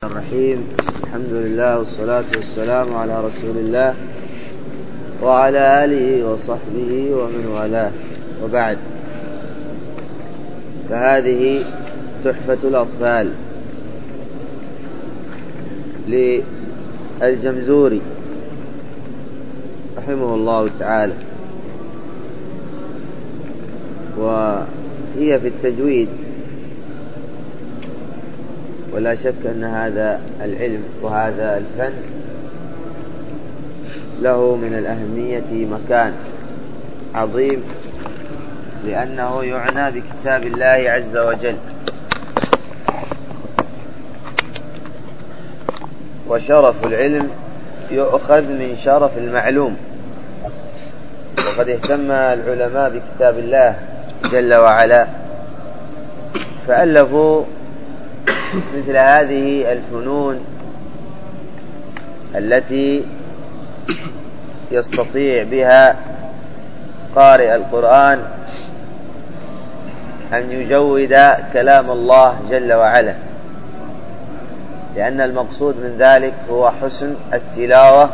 الرحيم. الحمد لله والصلاة والسلام على رسول الله وعلى آله وصحبه ومن والاه، وبعد، فهذه تحفة الأطفال للجمزوري رحمه الله تعالى، وهي في التجويد، ولا شك أن هذا العلم وهذا الفن له من الأهمية مكان عظيم، لأنه يعنى بكتاب الله عز وجل، وشرف العلم يؤخذ من شرف المعلوم. وقد اهتم العلماء بكتاب الله جل وعلا، فألفوا مثل هذه الفنون التي يستطيع بها قارئ القرآن أن يجود كلام الله جل وعلا، لأن المقصود من ذلك هو حسن التلاوة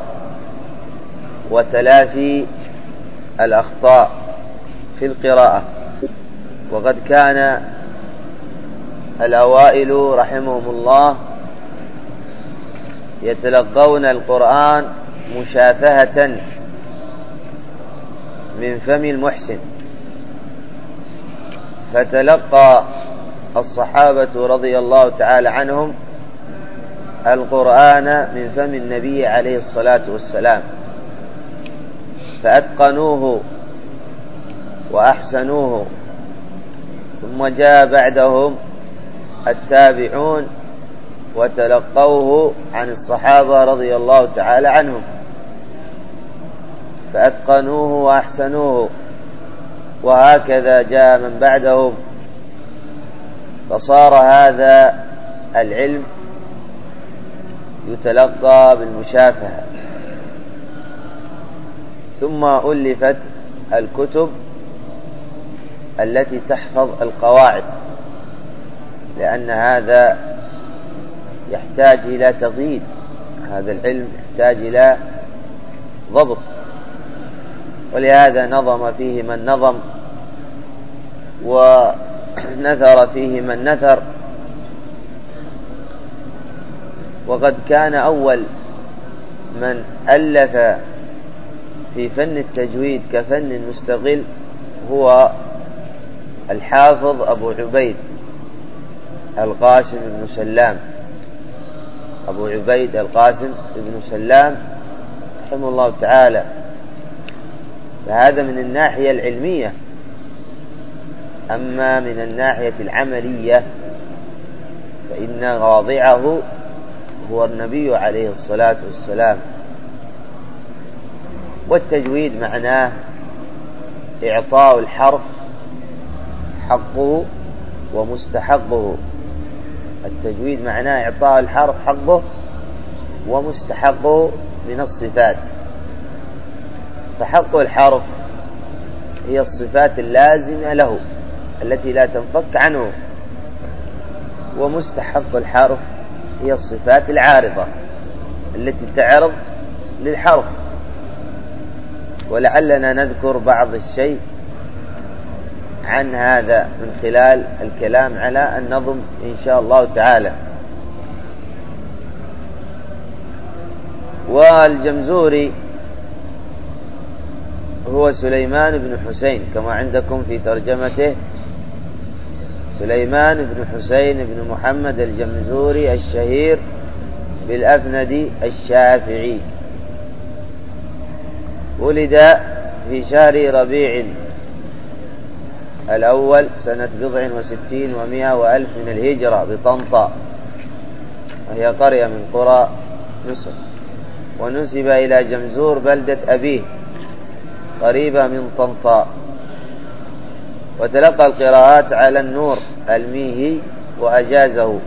وتلافي الأخطاء في القراءة. وقد كان الأوائل رحمهم الله يتلقون القرآن مشافهة من فم المحسن، فتلقى الصحابة رضي الله تعالى عنهم القرآن من فم النبي عليه الصلاة والسلام، فأتقنوه وأحسنوه. ثم جاء بعدهم التابعون وتلقوه عن الصحابة رضي الله تعالى عنهم، فأتقنوه وأحسنوه، وهكذا جاء من بعدهم، فصار هذا العلم يتلقى بالمشافهة. ثم ألفت الكتب التي تحفظ القواعد، لأن هذا يحتاج إلى تقييد، هذا العلم يحتاج إلى ضبط، ولهذا نظم فيه من نظم ونثر فيه من نثر. وقد كان أول من ألف في فن التجويد كفن مستقل هو الحافظ أبو عبيد القاسم بن سلام، أبو عبيد القاسم بن سلام رحمه الله تعالى. فهذا من الناحية العلمية. أما من الناحية العملية فإن واضعه هو النبي عليه الصلاة والسلام. والتجويد معناه إعطاء الحرف حقه ومستحقه. التجويد معناه إعطاء الحرف حقه ومستحقه من الصفات. فحق الحرف هي الصفات اللازمة له التي لا تنفك عنه، ومستحق الحرف هي الصفات العارضة التي تعرض للحرف. ولعلنا نذكر بعض الشيء عن هذا من خلال الكلام على النظم إن شاء الله تعالى. والجمزوري هو سليمان بن حسين كما عندكم في ترجمته، سليمان بن حسين بن محمد الجمزوري الشهير بالأفندي الشافعي. ولد في شهر ربيع الأول سنة 64 و100 وألف من الهجرة بطنطا، وهي قرية من قرى مصر، ونسب إلى جمزور بلدة أبيه قريبة من طنطا. وتلقى القراءات على النور الميهي وأجازه،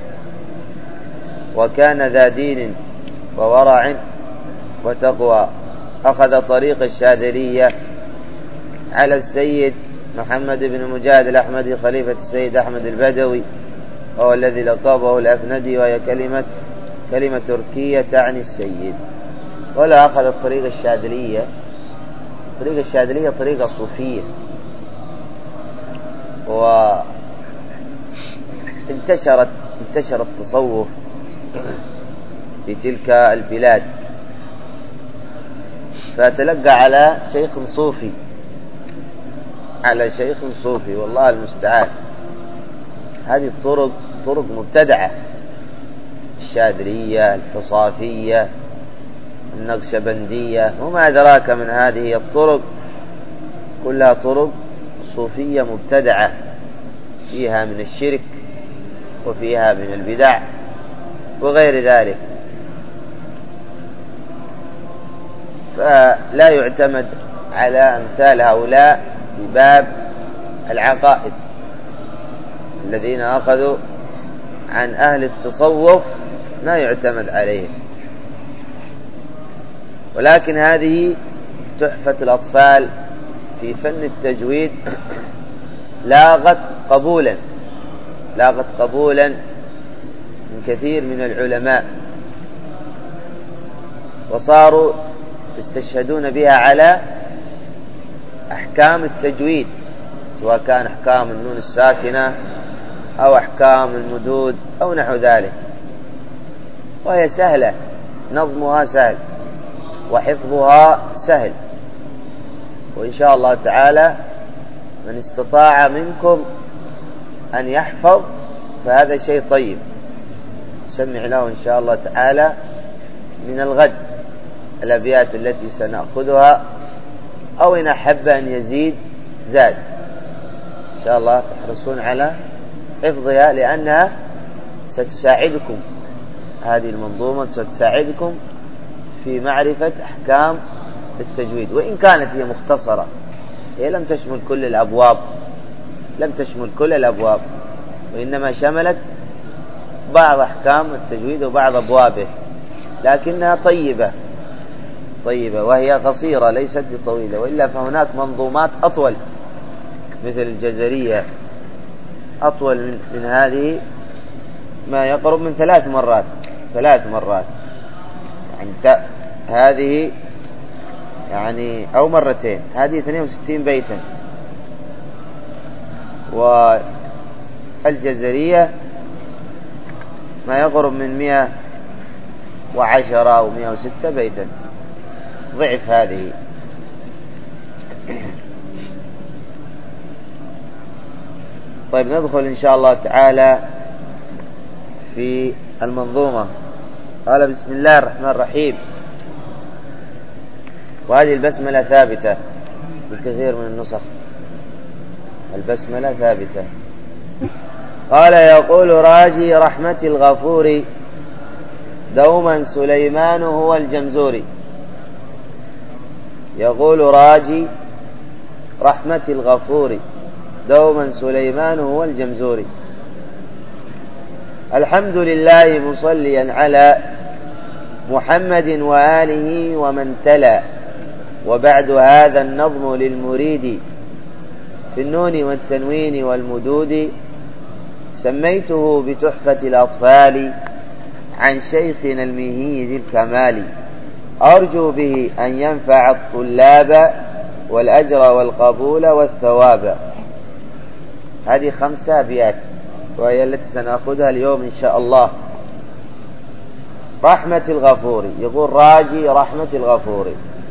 وكان ذا دين وورع وتقوى. أخذ طريق الشاذلية على السيد محمد بن مجاهد الأحمدي خليفة السيد أحمد البدوي، وهو الذي لقبه الأفندي، وهي كلمة كلمة تركية تعني السيد. ولا أخذ الطريقة الشاذلية. الطريقة الشاذلية طريقة صوفية، وانتشر التصوف في تلك البلاد، فتلقى على شيخ صوفي، والله المستعان. هذه طرق مبتدعة، الشاذلية، الحصافية، النقشبندية، وما أدراك من هذه الطرق، كلها طرق صوفية مبتدعة، فيها من الشرك وفيها من البدع وغير ذلك. فلا يعتمد على أمثال هؤلاء في باب العقائد. الذين أخذوا عن أهل التصوف ما يعتمد عليهم. ولكن هذه تحفة الأطفال في فن التجويد لاقت قبولا من كثير من العلماء، وصاروا يستشهدون بها على أحكام التجويد، سواء كان أحكام النون الساكنة أو أحكام المدود أو نحو ذلك. وهي سهلة، نظمها سهل وحفظها سهل، وإن شاء الله تعالى من استطاع منكم أن يحفظ فهذا شيء طيب. سمع له إن شاء الله تعالى من الغد الأبيات التي سنأخذها، أو إن أحب أن يزيد زاد. إن شاء الله تحرصون على حفظها، لأنها ستساعدكم، هذه المنظومة ستساعدكم في معرفة أحكام التجويد. وإن كانت هي مختصرة، هي لم تشمل كل الأبواب، وإنما شملت بعض أحكام التجويد وبعض أبوابه، لكنها طيبة وهي قصيرة ليست بطويلة. وإلا فهناك منظومات أطول مثل الجزرية، أطول من هذه ما يقرب من 3 مرات، يعني هذه يعني أو مرتين، هذه 62 بيتا، والجزرية ما يقرب من 110 أو 106 بيتا، ضعف هذه. طيب ندخل إن شاء الله تعالى في المنظومة. قال: بسم الله الرحمن الرحيم. وهذه البسملة ثابتة في كثير من النسخ، البسملة ثابتة. قال: يقول راجي رحمة الغفور دوما سليمان هو الجمزوري. يقول راجي رحمة الغفور دوما سليمان هو الجمزوري. الحمد لله مصليا على محمد وآله ومن تلا. وبعد هذا النظم للمريد في النون والتنوين والمدود سميته بتحفة الأطفال عن شيخنا المهي ذي الكمال. أرجو به أن ينفع الطلاب والأجر والقبول والثواب. هذه 5 أبيات، وهي التي سنأخذها اليوم إن شاء الله. رحمة الغفور، يقول راجي رحمة الغفور.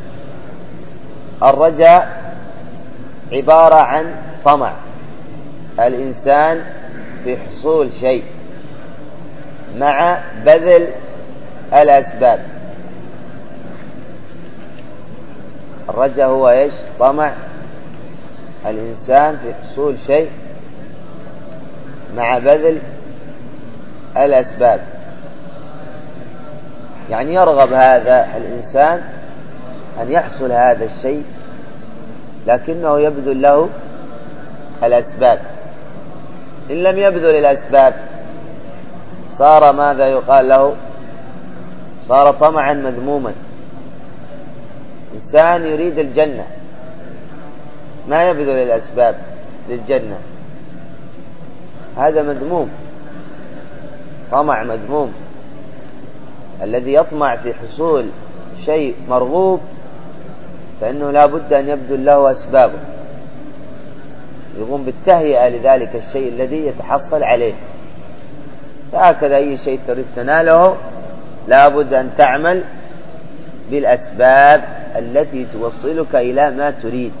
الرجاء عبارة عن طمع الإنسان في حصول شيء مع بذل الأسباب. الرجاء هو إيش؟ طمع الإنسان في حصول شيء مع بذل الأسباب، يعني يرغب هذا الإنسان أن يحصل هذا الشيء، لكنه يبذل له الأسباب. إن لم يبذل الأسباب صار ماذا يقال له؟ صار طمعا مذموما. إنسان يريد الجنة ما يبذل الأسباب للجنة، هذا مذموم، طمع مذموم. الذي يطمع في حصول شيء مرغوب فإنه لا بد أن يبذل له أسبابه، يقوم بالتهيئة لذلك الشيء الذي يتحصل عليه. فهكذا أي شيء تريد تناله لا بد أن تعمل بالأسباب التي توصلك إلى ما تريد.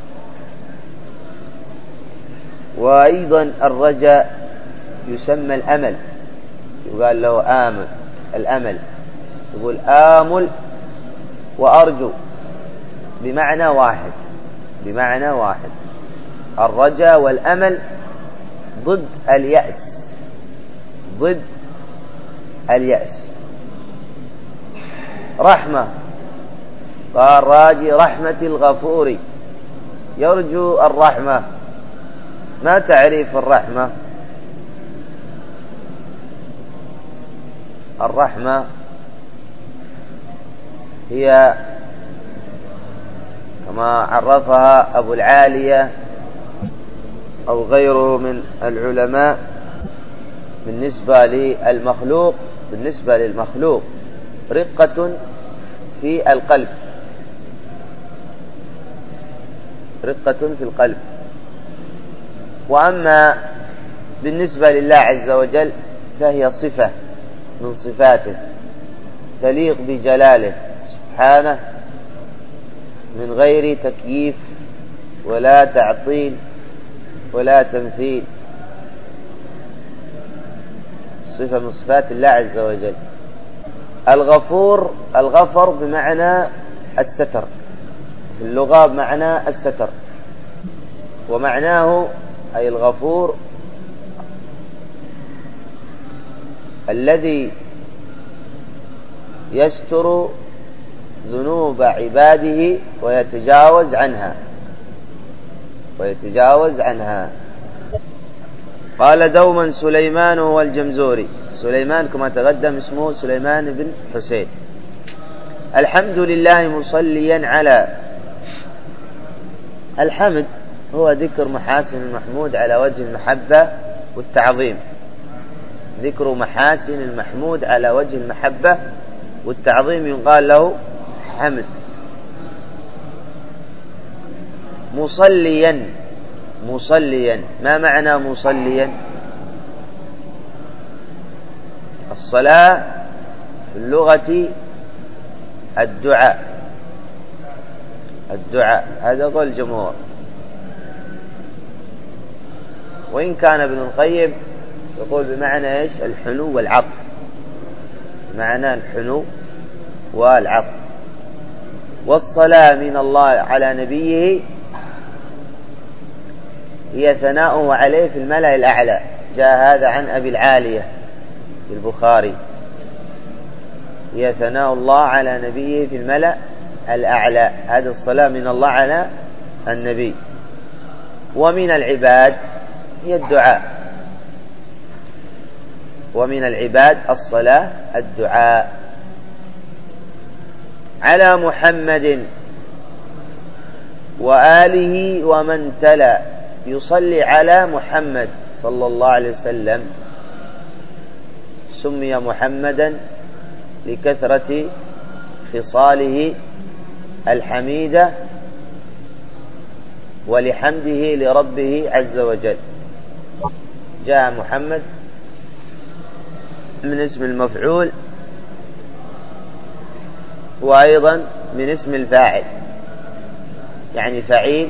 وأيضا الرجاء يسمى الأمل، يقال له آمل، الأمل، تقول آمل وأرجو بمعنى واحد، بمعنى واحد. الرجاء والأمل ضد اليأس، ضد اليأس. رحمة، قال راجي رحمة الغفور، يرجو الرحمة. ما تعريف الرحمة؟ الرحمة هي كما عرفها أبو العالية أو غيره من العلماء بالنسبة للمخلوق رقة في القلب، رقة في القلب. وأما بالنسبة لله عز وجل فهي صفة من صفاته تليق بجلاله سبحانه من غير تكييف ولا تعطيل ولا تمثيل، صفة من صفات الله عز وجل. الغفور، الغفر بمعنى الستر، في اللغة بمعنى الستر، ومعناه أي الغفور الذي يستر ذنوب عباده ويتجاوز عنها، ويتجاوز عنها. قال دوما سليمان والجمزوري، سليمان كما تقدم اسمه سليمان بن حسين. الحمد لله مصليا على، الحمد هو ذكر محاسن المحمود على وجه المحبة والتعظيم، ذكر محاسن المحمود على وجه المحبة والتعظيم يقال له حمد. مصليا، مصليا، ما معنى مصليا؟ الصلاة في اللغة الدعاء، الدعاء، هذا قول الجمهور. وإن كان ابن القيم يقول بمعنى ايش؟ الحنو والعطف، بمعنى الحنو والعطف. والصلاة من الله على نبيه هي ثناؤه عليه في الملأ الأعلى، جاء هذا عن أبي العالية في البخاري، هي ثناء الله على نبيه في الملأ الأعلى، هذه الصلاة من الله على النبي. ومن العباد هي الدعاء، ومن العباد الصلاة الدعاء. على محمد وآله ومن تلا، يصلي على محمد صلى الله عليه وسلم، سمي محمدا لكثرة خصاله الحميدة ولحمده لربه عز وجل. جاء محمد من اسم المفعول وأيضا من اسم الفاعل، يعني فعيل،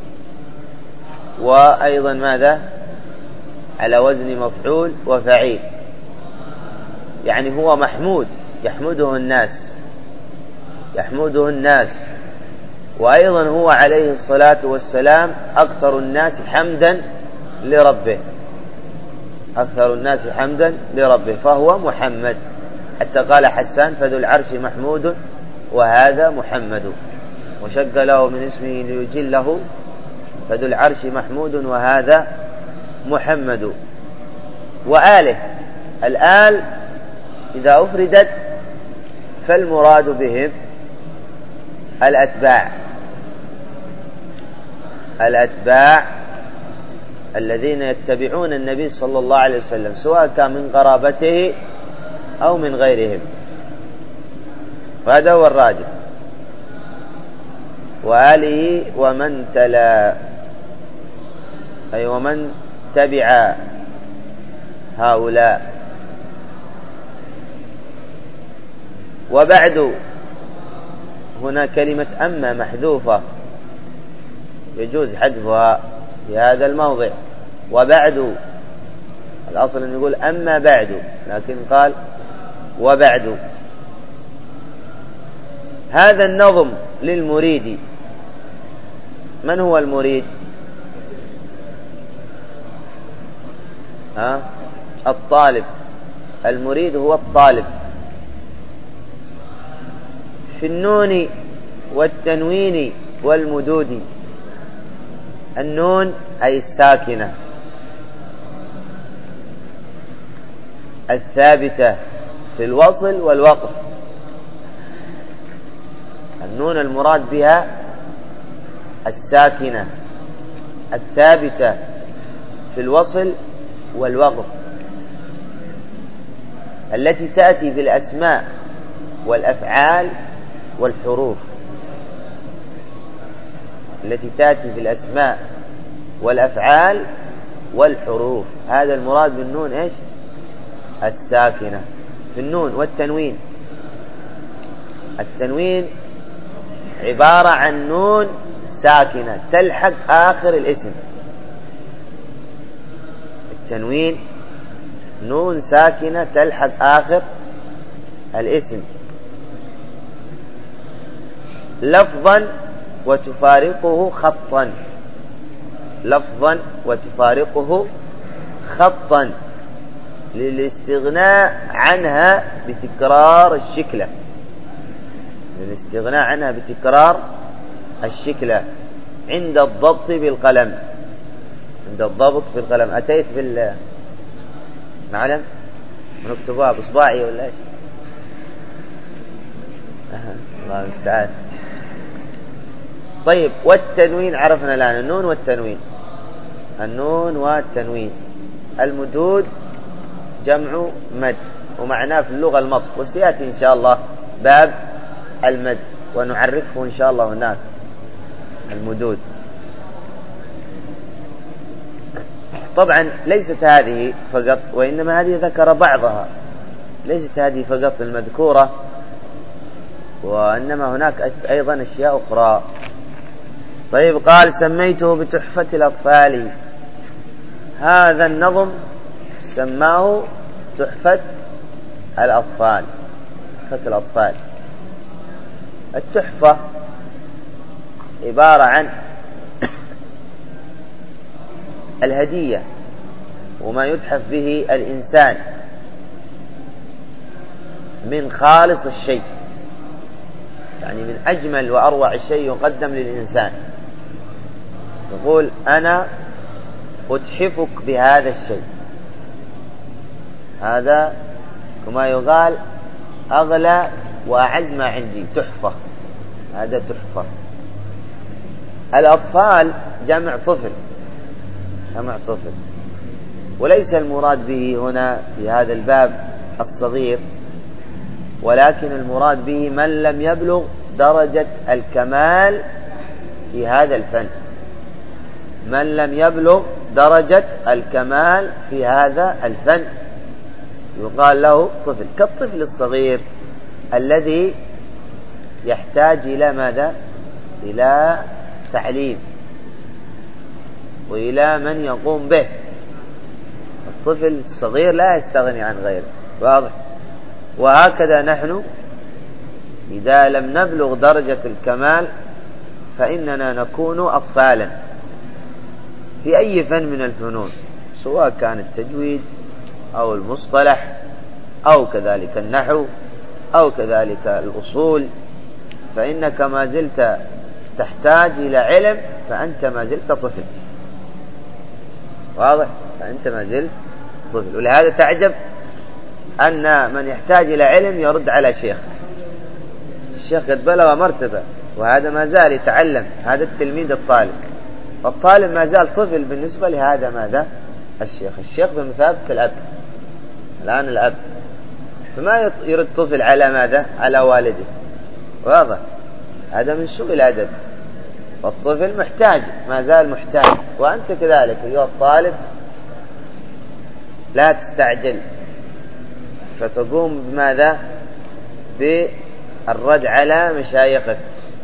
وأيضا ماذا؟ على وزن مفعول وفعيل، يعني هو محمود، يحمده الناس، يحمده الناس. وأيضا هو عليه الصلاة والسلام أكثر الناس حمدا لربه، أكثر الناس حمدا لربه، فهو محمد. حتى قال حسان فذو العرش محمود وهذا محمد، وشق له من اسمه ليجله، فذو العرش محمود وهذا محمد. وآله، الآل إذا أفردت فالمراد بهم الأتباع، الأتباع الذين يتبعون النبي صلى الله عليه وسلم، سواء كان من قرابته أو من غيرهم. وهذا هو الراجح. وآله ومن تلا، أي ومن تبع هؤلاء. وبعد هنا كلمة أما محذوفة يجوز حذفها في هذا الموضع. وبعد الأصل أن يقول أما بعد، لكن قال وبعد. هذا النظم للمريد. من هو المريد؟ الطالب. المريد هو الطالب. في النون والتنوين والمدود. النون أي الساكنة الثابتة في الوصل والوقف. النون المراد بها الساكنة الثابتة في الوصل والوقف، التي تأتي في الأسماء والأفعال والحروف. التي تأتي في الأسماء والأفعال والحروف. هذا المراد بالنون إيش؟ الساكنة في النون والتنوين. التنوين عبارة عن نون ساكنة تلحق آخر الاسم. التنوين نون ساكنة تلحق آخر الاسم لفظا وتفارقه خطا. لفظا وتفارقه خطا للاستغناء عنها بتكرار الشكلة. للاستغناء عنها بتكرار الشكلة عند الضبط بالقلم. عند الضبط بالقلم. أتيت معلم ونكتبها بإصبعي ولا إيش؟ الله المستعان. طيب، والتنوين عرفنا الآن النون والتنوين. النون والتنوين. المدود جمع مد، ومعناه في اللغة المط، وسيأتي إن شاء الله باب المد ونعرفه إن شاء الله هناك. المدود طبعا ليست هذه فقط، وإنما هذه ذكر بعضها. ليست هذه فقط المذكورة، وإنما هناك أيضا أشياء أخرى. طيب، قال سميته بتحفة الأطفال. هذا النظم سماه تحفة الأطفال. تحفة الأطفال. التحفة عبارة عن الهدية وما يتحف به الإنسان من خالص الشيء، يعني من أجمل وأروع الشيء يقدم للإنسان. يقول أنا أتحفك بهذا الشيء. هذا كما يقال أغلى وأعز ما عندي، تحفة. هذا تحفة. الأطفال جمع طفل. جمع طفل. وليس المراد به هنا في هذا الباب الصغير، ولكن المراد به من لم يبلغ درجة الكمال في هذا الفن. من لم يبلغ درجة الكمال في هذا الفن يقال له طفل. كالطفل الصغير الذي يحتاج إلى ماذا؟ إلى تعليم وإلى من يقوم به. الطفل الصغير لا يستغني عن غيره. واضح؟ وهكذا نحن إذا لم نبلغ درجة الكمال فإننا نكون أطفالا في أي فن من الفنون، سواء كان التجويد أو المصطلح أو كذلك النحو أو كذلك الأصول، فإنك ما زلت تحتاج إلى علم، فأنت ما زلت طفل. واضح؟ فأنت ما زلت طفل. ولهذا تعجب أن من يحتاج إلى علم يرد على شيخ. الشيخ قد بلغ مرتبة وهذا ما زال يتعلم. هذا التلميذ الطالب. الطالب ما زال طفل بالنسبة لهذا ماذا؟ الشيخ. الشيخ بمثابة الأب. الآن الأب، فما يرد طفل على ماذا؟ على والده. واضح؟ هذا من سوء الأدب. فالطفل محتاج، ما زال محتاج، وأنت كذلك أيها الطالب لا تستعجل فتقوم بماذا؟ بالرد على مشايخك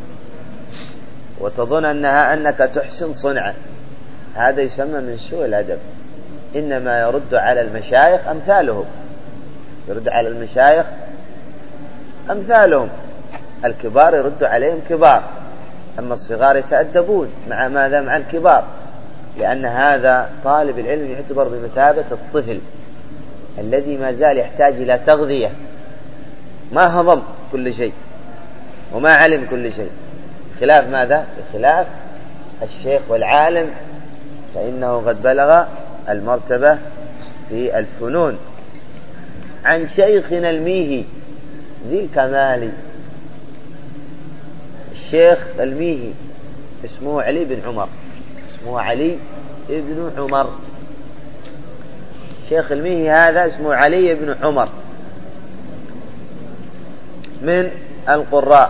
وتظن أنك تحسن صنعا، هذا يسمى من سوء الأدب. إنما يرد على المشايخ أمثالهم، يرد على المشايخ أمثالهم، الكبار يرد عليهم كبار، أما الصغار يتأدبون مع ماذا؟ مع الكبار، لأن هذا طالب العلم يعتبر بمثابة الطفل الذي ما زال يحتاج إلى تغذية، ما هضم كل شيء وما علم كل شيء، خلاف ماذا؟ بخلاف الشيخ والعالم، فإنه قد بلغ المرتبة في الفنون. عن شيخنا الميهي ذي الكمال، الشيخ الميهي اسمه علي بن عمر، اسمه علي بن عمر. الشيخ الميهي هذا اسمه علي بن عمر، من القراء،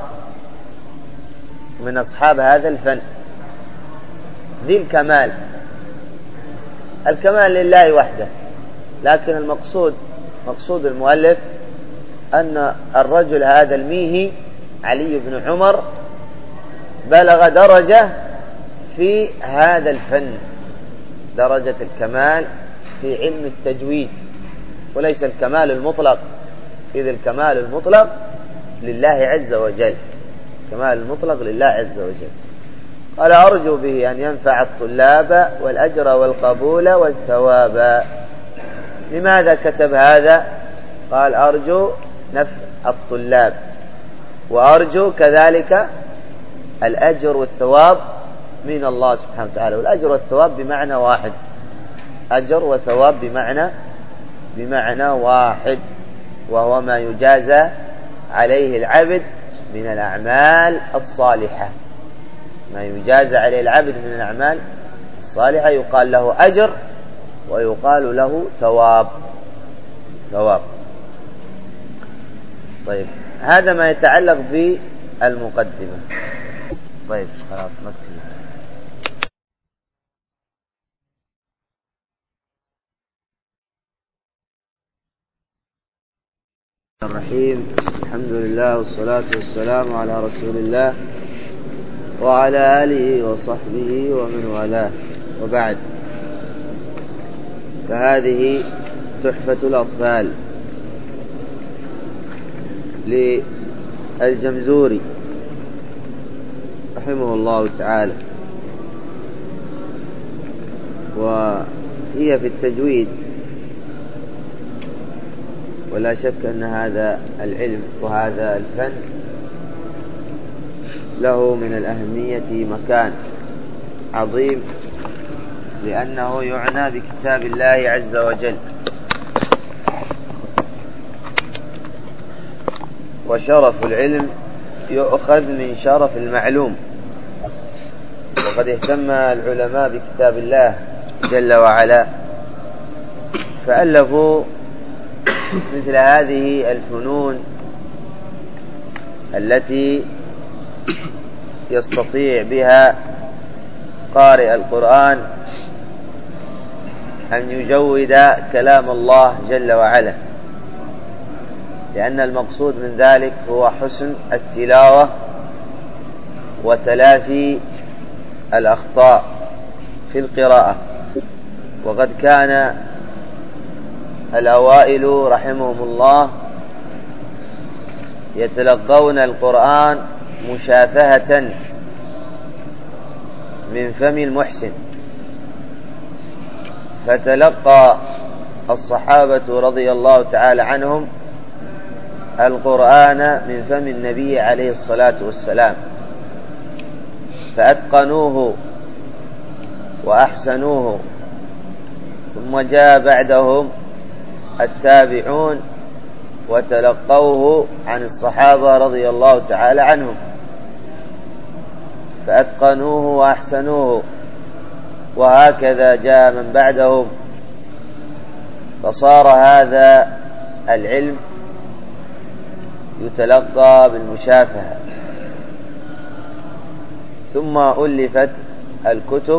من أصحاب هذا الفن، ذي الكمال. الكمال لله وحده، لكن مقصود المؤلف أن الرجل هذا الميهي علي بن عمر بلغ درجة في هذا الفن، درجة الكمال في علم التجويد، وليس الكمال المطلق، إذ الكمال المطلق لله عز وجل، الكمال المطلق لله عز وجل. قال أرجو به أن ينفع الطلاب والأجر والقبول والثواب. لماذا كتب هذا؟ قال أرجو نفع الطلاب، وأرجو كذلك الأجر والثواب من الله سبحانه وتعالى. والأجر والثواب بمعنى واحد، أجر وثواب بمعنى واحد، وهو ما يجازى عليه العبد من الأعمال الصالحة، ما يجازى عليه العبد من الأعمال الصالحة يقال له أجر ويقال له ثواب. طيب، هذا ما يتعلق بالمقدمة. طيب خلاص نكتب. الرحيم، الحمد لله والصلاة والسلام على رسول الله وعلى آله وصحبه ومن والاه، وبعد، فهذه تحفة الأطفال للجمزوري رحمه الله تعالى، وهي في التجويد، ولا شك أن هذا العلم وهذا الفن له من الأهمية مكان عظيم، لأنه يعنى بكتاب الله عز وجل، وشرف العلم يؤخذ من شرف المعلوم. وقد اهتم العلماء بكتاب الله جل وعلا، فألفوا مثل هذه الفنون التي يستطيع بها قارئ القرآن أن يجود كلام الله جل وعلا، لأن المقصود من ذلك هو حسن التلاوة وتلافي الأخطاء في القراءة. وقد كان الأوائل رحمهم الله يتلقون القرآن مشافهة من فم المحسن، فتلقى الصحابة رضي الله تعالى عنهم القرآن من فم النبي عليه الصلاة والسلام، فأتقنوه وأحسنوه، ثم جاء بعدهم التابعون وتلقوه عن الصحابة رضي الله تعالى عنهم، فأتقنوه وأحسنوه، وهكذا جاء من بعدهم، فصار هذا العلم يتلقى بالمشافهة. ثم ألفت الكتب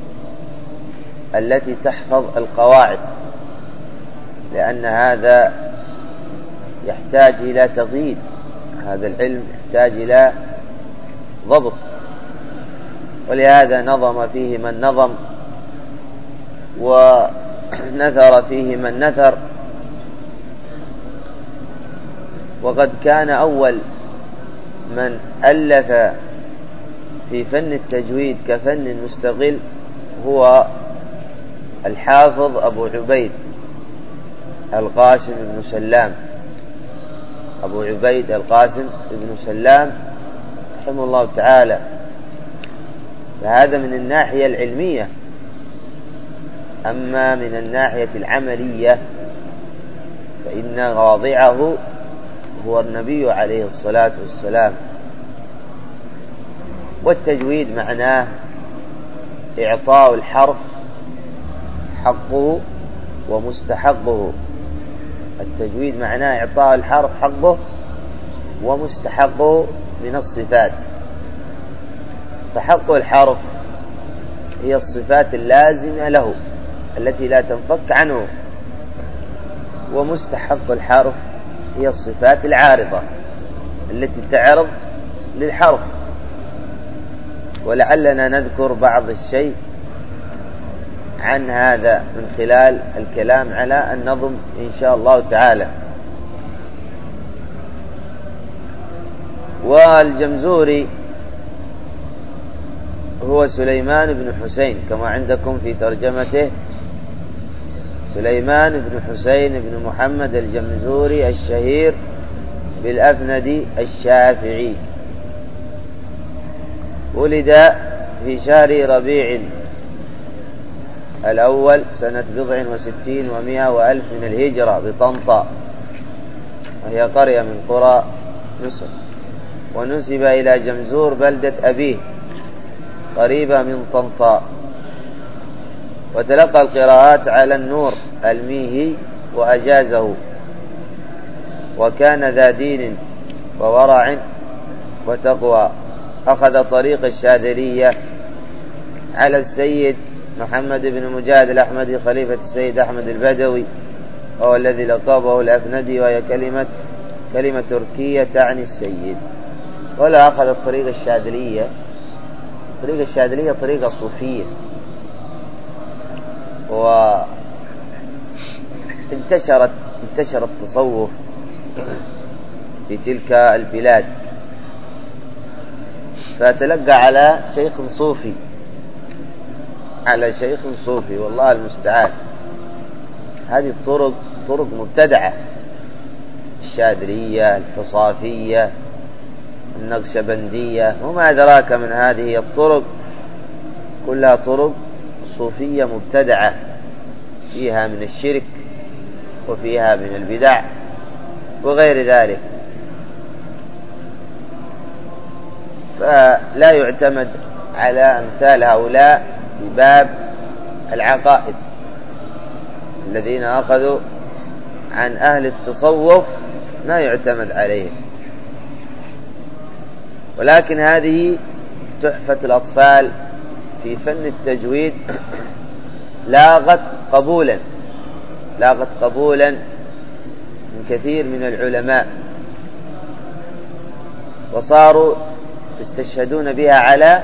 التي تحفظ القواعد، لأن هذا يحتاج إلى تضييد، هذا العلم يحتاج إلى ضبط، ولهذا نظم فيه من نظم ونثر فيه من نثر. وقد كان أول من ألف في فن التجويد كفن مستقل هو الحافظ أبو عبيد القاسم بن سلام، أبو عبيد القاسم بن سلام رحمه الله تعالى. فهذا من الناحية العلمية. أما من الناحية العملية فإن واضعه هو النبي عليه الصلاة والسلام. والتجويد معناه إعطاء الحرف حقه ومستحقه. التجويد معناه إعطاء الحرف حقه ومستحقه من الصفات. فحق الحرف هي الصفات اللازمة له التي لا تنفك عنه، ومستحق الحرف هي الصفات العارضة التي تعرض للحرف. ولعلنا نذكر بعض الشيء عن هذا من خلال الكلام على النظم إن شاء الله تعالى. والجمزوري هو سليمان بن حسين كما عندكم في ترجمته، سليمان بن حسين بن محمد الجمزوري الشهير بالأفندي الشافعي. ولد في شهر ربيع الأول سنة 64 و100 وألف من الهجرة بطنطا، وهي قرية من قرى مصر. ونسب إلى جمزور بلدة أبيه قريبة من طنطا. وتلقى القراءات على النور الميهي وأجازه، وكان ذا دين وورع وتقوى. أخذ طريق الشاذلية على السيد محمد بن مجاهد الأحمدي خليفة السيد أحمد البدوي، وهو الذي لقبه الأفندي، وهي كلمة تركية تعني السيد. ولا أخذ الطريق الشاذلية. طريق الشاذلية طريقة صوفية، وانتشر التصوف في تلك البلاد، فتلقى على شيخ صوفي والله المستعان. هذه طرق مبتدعة، الشاذلية، الحصافية، النقشبندية، وما أدراك من هذه الطرق، كلها طرق صوفية مبتدعة، فيها من الشرك وفيها من البدع وغير ذلك. فلا يعتمد على أمثال هؤلاء في باب العقائد. الذين أخذوا عن أهل التصوف لا يعتمد عليهم. ولكن هذه تحفة الأطفال في فن التجويد لاقت قبولا من كثير من العلماء، وصاروا يستشهدون بها على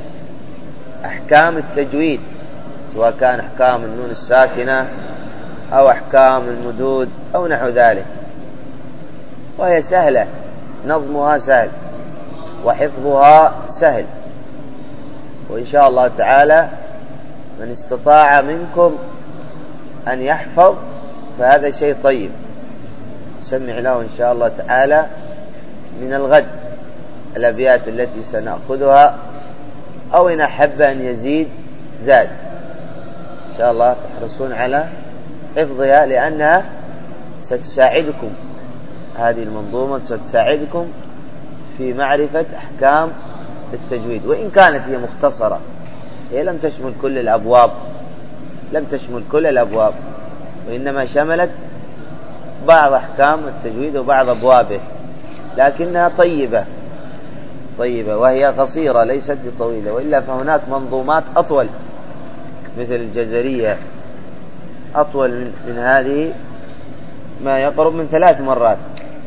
أحكام التجويد، سواء كان أحكام النون الساكنة أو أحكام المدود أو نحو ذلك. وهي سهلة، نظمها سهل وحفظها سهل. وإن شاء الله تعالى من استطاع منكم أن يحفظ فهذا شيء طيب، سمع له إن شاء الله تعالى من الغد الأبيات التي سنأخذها، أو إن أحب أن يزيد زاد. إن شاء الله تحرصون على حفظها، لأنها ستساعدكم، هذه المنظومة ستساعدكم في معرفة أحكام التجويد. وإن كانت هي مختصرة، هي لم تشمل كل الأبواب، وإنما شملت بعض أحكام التجويد وبعض أبوابه. لكنها طيبة وهي قصيرة ليست بطويلة، وإلا فهناك منظومات أطول مثل الجزرية أطول من هذه ما يقرب من 3 مرات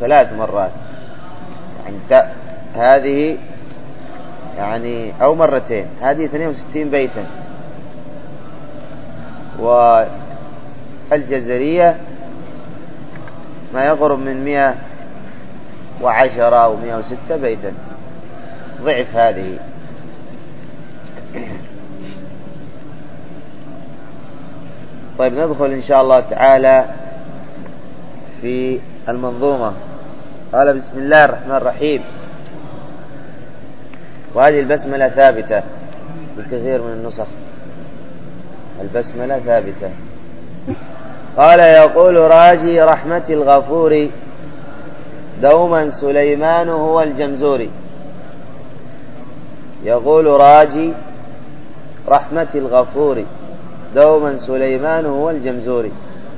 يعني هذه يعني أو مرتين، هذه 62 بيتا، والجزرية ما يقرب من 110 أو 106 بيتا، ضعف هذه. طيب ندخل إن شاء الله تعالى في المنظومة. قال بسم الله الرحمن الرحيم، وهذه البسملة ثابتة بكثير من النسخ، البسملة ثابتة. قال يقول راجي رحمة الغفور دوما سليمان هو الجمزوري. يقول راجي رحمة الغفور دوما سليمان هو الجمزوري.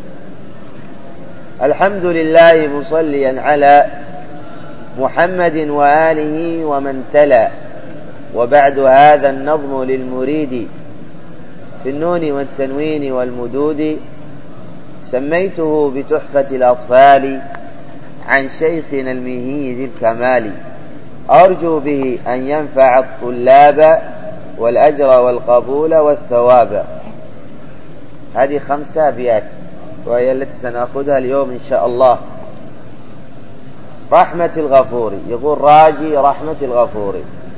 الحمد لله مصليا على محمد وآله ومن تلا. وبعد هذا النظم للمريد في النون والتنوين والمدود، سميته بتحفة الأطفال عن شيخنا المهي ذي الكمال، أرجو به أن ينفع الطلاب والأجر والقبول والثواب. هذه 5 أبيات وهي التي سنأخذها اليوم إن شاء الله. رحمة الغفور، يقول راجي رحمة الغفور.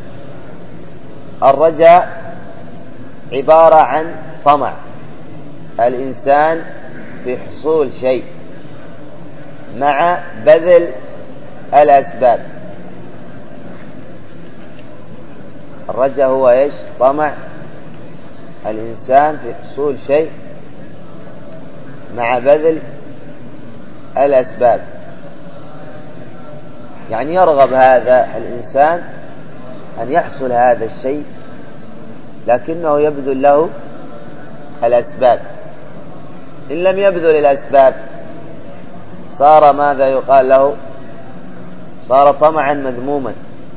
الرجاء عبارة عن طمع الإنسان في حصول شيء مع بذل الأسباب. الرجاء هو إيش؟ طمع الإنسان في حصول شيء مع بذل الأسباب، يعني يرغب هذا الإنسان أن يحصل هذا الشيء لكنه يبذل له الأسباب. إن لم يبذل الأسباب صار ماذا يقال له؟ صار طمعا مذموما.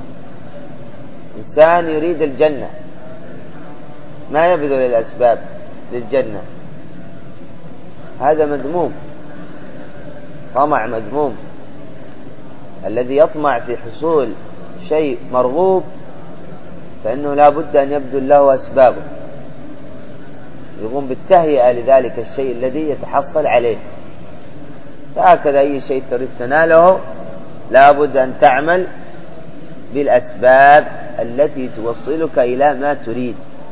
إنسان يريد الجنة ما يبذل الأسباب للجنة، هذا مذموم، طمع مذموم. الذي يطمع في حصول شيء مرغوب فإنه لا بد أن يبذل له أسبابه، يقوم بالتهيئة لذلك الشيء الذي يتحصل عليه. فهكذا أي شيء تريد تناله لا بد أن تعمل بالأسباب التي توصلك إلى ما تريد.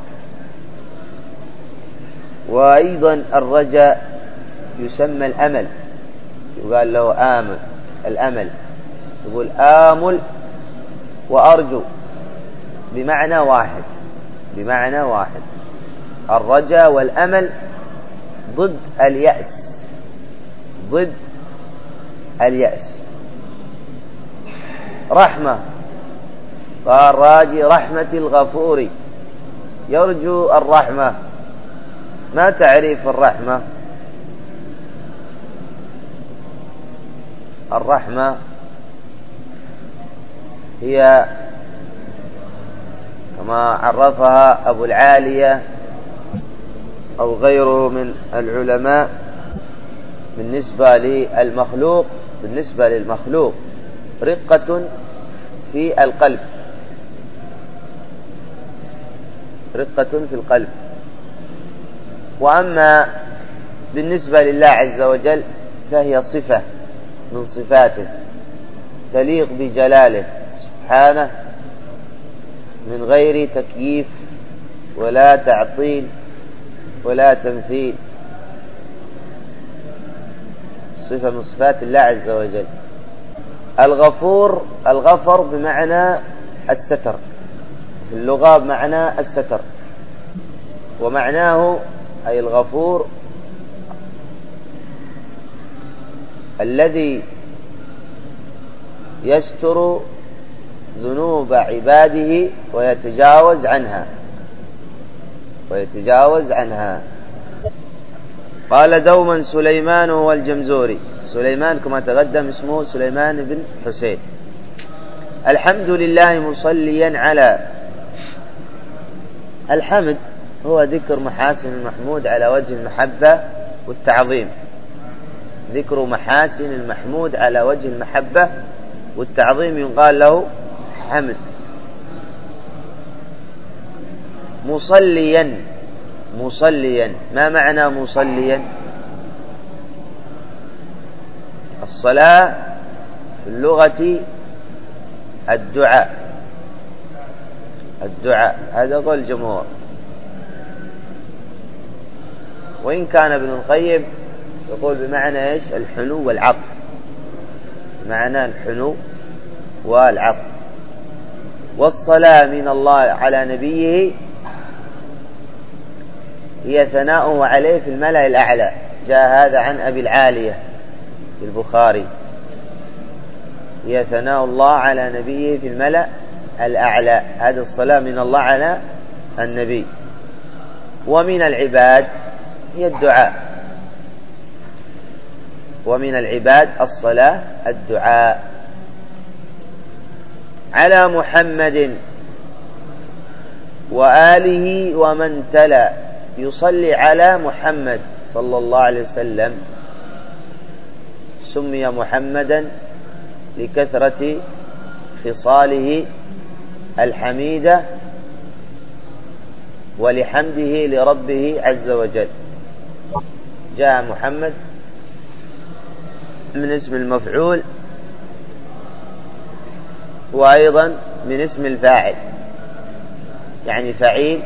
وأيضا الرجاء يسمى الأمل، يقال له آمل، الأمل، تقول آمل وأرجو بمعنى واحد. الرجاء والأمل ضد اليأس. رحمة، قال راجي رحمة الغفور، يرجو الرحمة. ما تعريف الرحمة؟ الرحمة هي كما عرفها أبو العالية أو غيره من العلماء بالنسبة للمخلوق رقة في القلب، وأما بالنسبة لله عز وجل فهي صفة من صفاته تليق بجلاله سبحانه من غير تكييف ولا تعطيل ولا تمثيل، صفة من صفات الله عز وجل. الغفر بمعنى الستر، في اللغة بمعنى الستر، ومعناه أي الغفور الذي يستر ذنوب عباده ويتجاوز عنها. قال دوما سليمان هو الجمزوري. سليمان كما تقدم اسمه سليمان بن حسين، الحمد لله مصليا على. الحمد هو ذكر محاسن المحمود على وجه المحبة والتعظيم. ذكر محاسن المحمود على وجه المحبة والتعظيم يقال له حمد. مصليا. مصليا ما معنى مصليا؟ الصلاة في اللغة الدعاء. الدعاء هذا قول الجمهور، وإن كان ابن القيم يقول بمعنى إيش؟ الحنو والعطف. معنى الحنو والعطف. والصلاة من الله على نبيه هي ثناؤه عليه في الملأ الأعلى. جاء هذا عن أبي العالية في البخاري. هي ثناء الله على نبيه في الملأ الأعلى. هذه الصلاة من الله على النبي. ومن العباد هي الدعاء. ومن العباد الصلاة الدعاء. على محمد وآله ومن تلا. يصلي على محمد صلى الله عليه وسلم. سمي محمدا لكثرة خصاله الحميدة ولحمده لربه عز وجل. جاء محمد من اسم المفعول وأيضا من اسم الفاعل، يعني فعيل،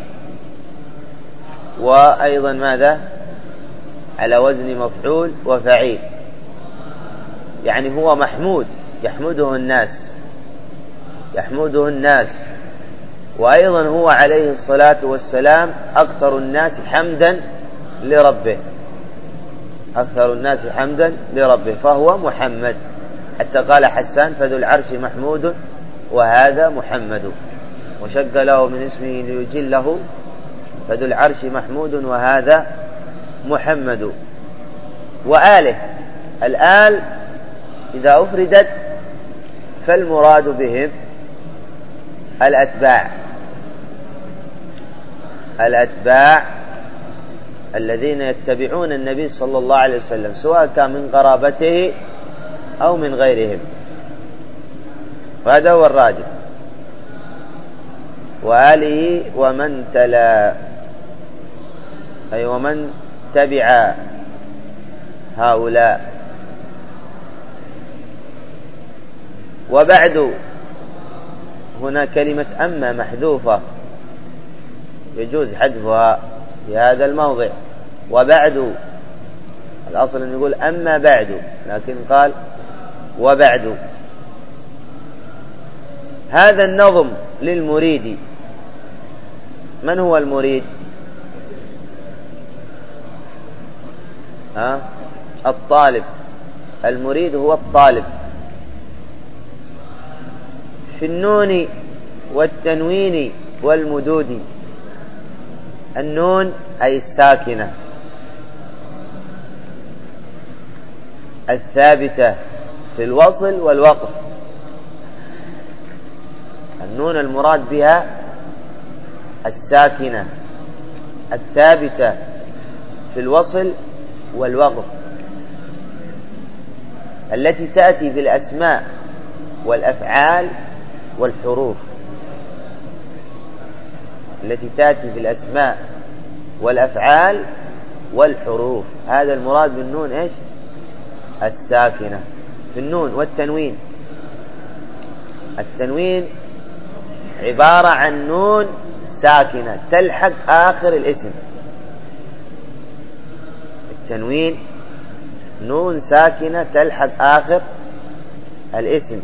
وأيضا ماذا؟ على وزن مفعول وفعيل، يعني هو محمود يحمده الناس. يحمده الناس. وأيضا هو عليه الصلاة والسلام أكثر الناس حمدا لربه. أكثر الناس حمدا لربه، فهو محمد. حتى قال حسان: فذو العرش محمود وهذا محمد. وشق له من اسمه ليجله، فذو العرش محمود وهذا محمد. وآله. الآل إذا أفردت فالمراد بهم الأتباع. الأتباع الذين يتبعون النبي صلى الله عليه وسلم، سواء كان من قرابته أو من غيرهم، وهذا هو الراجح. وآله ومن تلا، أي ومن تبع هؤلاء. وبعد هنا كلمة أما محذوفة، يجوز حذفها في هذا الموضع. وبعد الأصل أن يقول أما بعد، لكن قال وبعد. هذا النظم للمريد. من هو المريد؟ الطالب. المريد هو الطالب. في النون والتنوين والمدود. النون أي الساكنة الثابتة في الوصل والوقف. النون المراد بها الساكنة الثابتة في الوصل والوقف، التي تأتي في الأسماء والأفعال والحروف. التي تأتي في الأسماء والأفعال والحروف. هذا المراد بالنون إيش؟ الساكنة في النون والتنوين. التنوين عبارة عن نون ساكنة تلحق آخر الاسم. التنوين نون ساكنة تلحق آخر الاسم،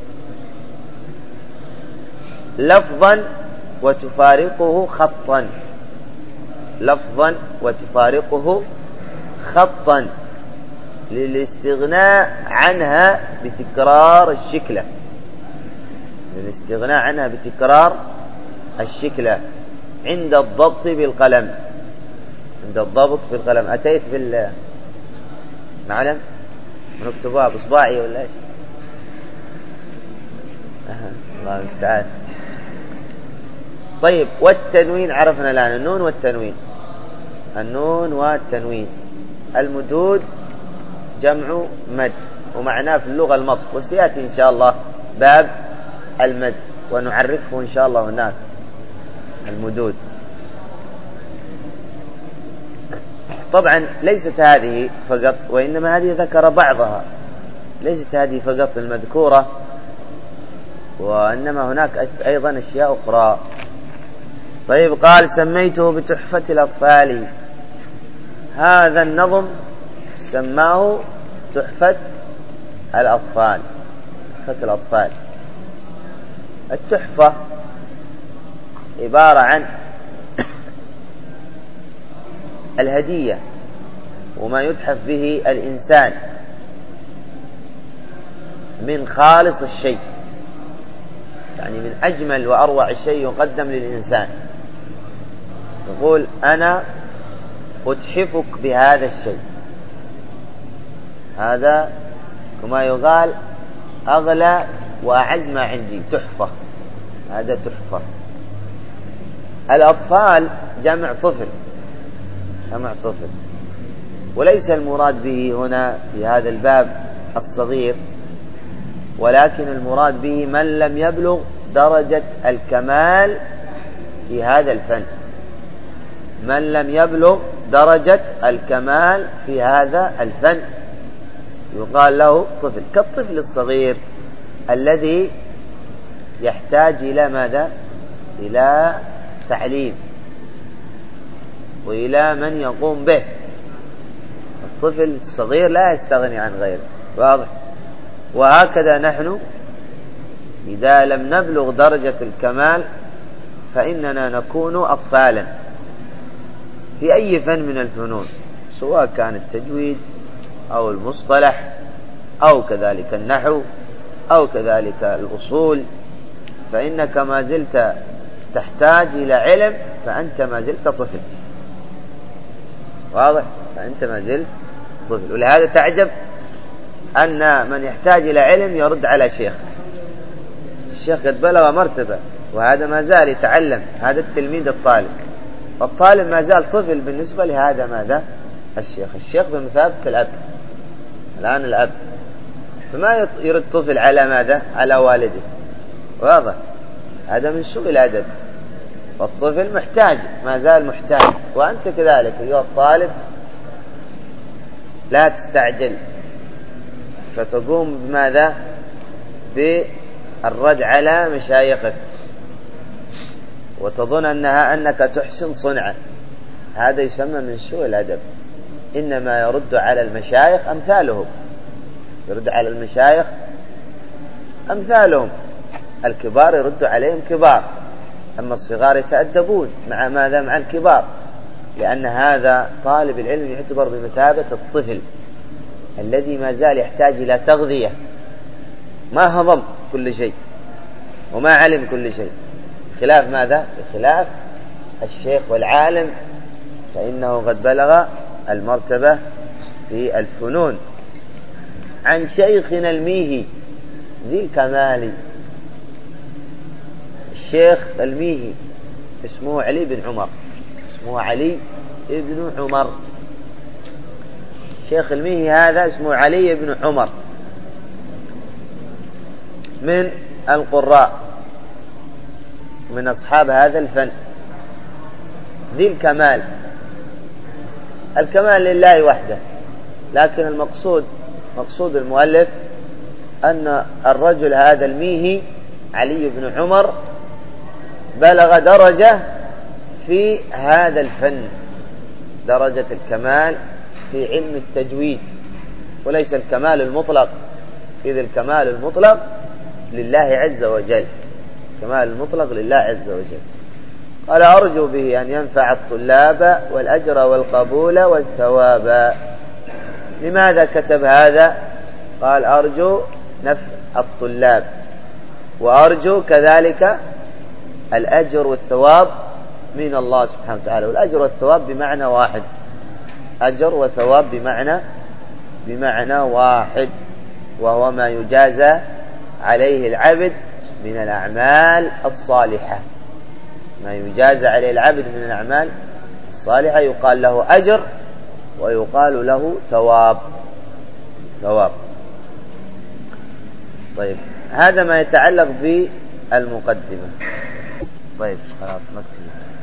لفظا وتفارقه خطا. لفظا وتفارقه خطا، للاستغناء عنها بتكرار الشكلة. للاستغناء عنها بتكرار الشكلة عند الضبط بالقلم. عند الضبط بالقلم. أتيت بالمعلم نكتبها بإصبعي ولا إيش؟ الله المستعان. طيب، والتنوين عرفنا الآن النون والتنوين. النون والتنوين. المدود جمع مد، ومعناه في اللغة المط، وسيأتي إن شاء الله باب المد ونعرفه إن شاء الله هناك. المدود طبعا ليست هذه فقط، وإنما هذه ذكر بعضها، ليست هذه فقط المذكورة، وإنما هناك أيضا أشياء أخرى. طيب، قال سميته بتحفة الأطفال. هذا النظم سماه تحفة الأطفال. تحفة الأطفال. التحفة عبارة عن الهدية وما يتحف به الإنسان من خالص الشيء، يعني من أجمل وأروع الشيء يقدم للإنسان. يقول أنا أتحفك بهذا الشيء، هذا كما يقال أغلى وأعز ما عندي، تحفة، هذا تحفة. الأطفال جمع طفل، جمع طفل، وليس المراد به هنا في هذا الباب الصغير، ولكن المراد به من لم يبلغ درجة الكمال في هذا الفن، من لم يبلغ درجة الكمال في هذا الفن يقال له طفل. كالطفل الصغير الذي يحتاج إلى ماذا؟ إلى تعليم وإلى من يقوم به. الطفل الصغير لا يستغني عن غيره، واضح؟ وهكذا نحن إذا لم نبلغ درجة الكمال فإننا نكون أطفالا في أي فن من الفنون، سواء كان التجويد أو المصطلح أو كذلك النحو أو كذلك الأصول، فإنك ما زلت تحتاج إلى علم، فأنت ما زلت طفل، واضح؟ فأنت ما زلت طفل. ولهذا تعجب أن من يحتاج إلى علم يرد على شيخ، الشيخ قد بلغ مرتبة وهذا ما زال يتعلم، هذا التلميذ الطالب، الطالب ما زال طفل بالنسبة لهذا ماذا؟ الشيخ. الشيخ بمثابة الأب، الآن الأب، فما يرد طفل على ماذا؟ على والده، واضح؟ هذا من سوء الأدب. فالطفل محتاج، ما زال محتاج، وأنت كذلك أيها الطالب لا تستعجل فتقوم بماذا؟ بالرد على مشايخك وتظن أنك تحسن صنعا، هذا يسمى من سوء الأدب. إنما يرد على المشايخ أمثالهم، يرد على المشايخ أمثالهم، الكبار يرد عليهم كبار، أما الصغار يتأدبون مع ماذا؟ مع الكبار، لأن هذا طالب العلم يعتبر بمثابة الطفل الذي ما زال يحتاج إلى تغذية، ما هضم كل شيء وما علم كل شيء، بخلاف ماذا؟ بخلاف الشيخ والعالم، فإنه قد بلغ المرتبة في الفنون. عن شيخنا الميهي ذي الكمال. الشيخ الميهي اسمه علي بن عمر، اسمه علي بن عمر. الشيخ الميهي هذا اسمه علي بن عمر، من القراء، من أصحاب هذا الفن. ذي الكمال، الكمال لله وحده، لكن مقصود المؤلف أن الرجل هذا الميهي علي بن عمر بلغ درجة في هذا الفن، درجة الكمال في علم التجويد، وليس الكمال المطلق، إذ الكمال المطلق لله عز وجل، الكمال المطلق لله عز وجل. قال أرجو به أن ينفع الطلاب والأجر والقبول والثواب. لماذا كتب هذا؟ قال أرجو نفع الطلاب، وأرجو كذلك الأجر والثواب من الله سبحانه وتعالى. والأجر والثواب بمعنى واحد، أجر وثواب بمعنى واحد، وهو ما يجازى عليه العبد من الأعمال الصالحة، ما يجازى عليه العبد من الأعمال الصالحة يقال له أجر ويقال له ثواب. طيب هذا ما يتعلق بالمقدمة. طيب خلاص نكتب.